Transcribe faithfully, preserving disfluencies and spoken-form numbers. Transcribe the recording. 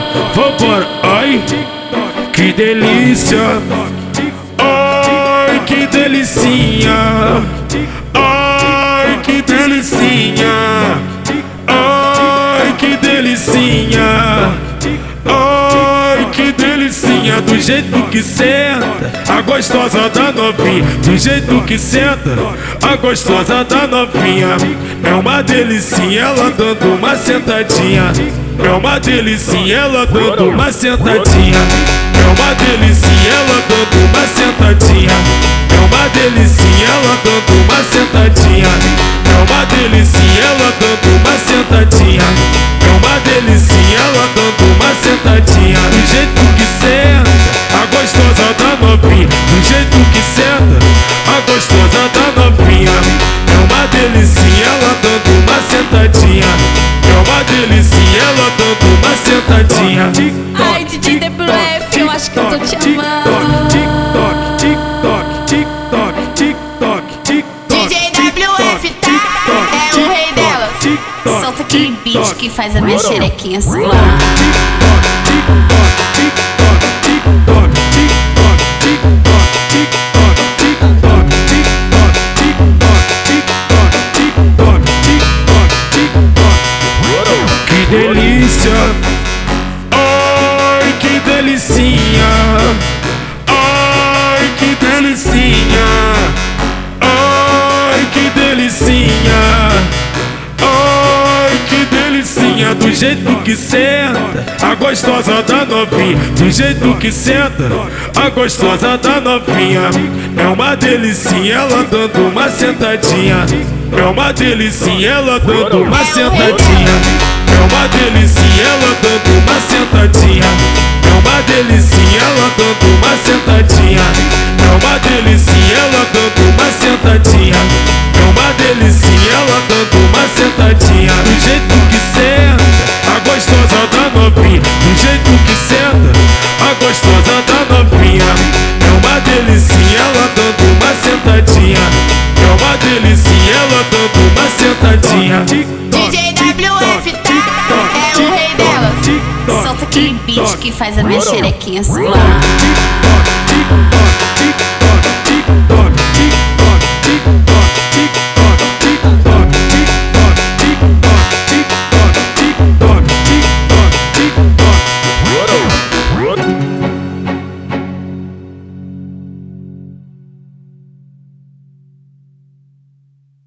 vambora, ai, que delícia, ai, que delicinha, ai, que delicinha, ai, que delicinha, ai, que delicinha, do jeito que senta, a gostosa da novinha, do jeito que senta, a gostosa da novinha, é uma delicinha, ela dando uma sentadinha, é uma delicinha, ela dando uma sentadinha, é uma delicinha, ela dando uma sentadinha, é uma delicinha, ela dando uma sentadinha, é uma delicinha, ela dando uma sentadinha, é uma delicinha, ela dando uma sentadinha, do jeito que senta, a gostosa da novinha, do jeito que senta, a gostosa da novinha, é uma delicinha, ela dando uma sentadinha, é uma delicinha, ela dando uma sentadinha. Ai, D J W F, eu acho que eu tô te amando. D J W F, tá? É o rei dela. Solta aquele beat que faz a minha xerequinha suar. Que delícia, ai, que delicinha, ai, que delicinha, ai, que delicinha, ai, que delicinha, do jeito que senta, a gostosa da novinha, do jeito que senta, a gostosa da novinha, é uma delicinha, ela dando uma sentadinha, é uma delicinha, ela dando uma sentadinha. É uma delicinha, ela dando uma sentadinha, é uma delicinha, ela dando uma sentadinha, é uma delicinha, ela dando uma sentadinha, é uma delicinha, ela dando uma sentadinha, do jeito que senta, a gostosa da novinha, do jeito que senta, a gostosa da novinha, é uma delicinha, ela dando uma sentadinha, é uma delicinha, ela dando uma sentadinha. D J W F, tá? É o rei dela. Solta aquele beat que faz a minha xerequinha suar.